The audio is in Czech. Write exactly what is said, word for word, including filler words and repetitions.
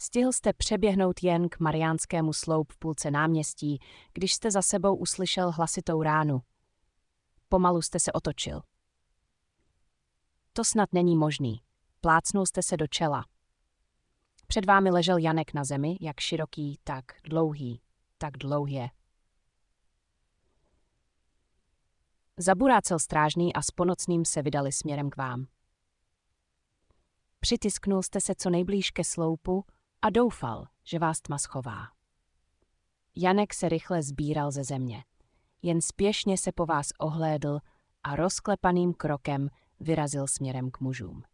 Stihl jste přeběhnout jen k Mariánskému sloup v půlce náměstí, když jste za sebou uslyšel hlasitou ránu. Pomalu jste se otočil. To snad není možný. Plácnul jste se do čela. Před vámi ležel Janek na zemi, jak široký, tak dlouhý, tak dlouhě. Zaburácel strážný a s Ponocným se vydali směrem k vám. Přitisknul jste se co nejblíž ke sloupu a doufal, že vás tma schová. Janek se rychle sbíral ze země. Jen spěšně se po vás ohlédl a rozklepaným krokem vyrazil směrem k mužům.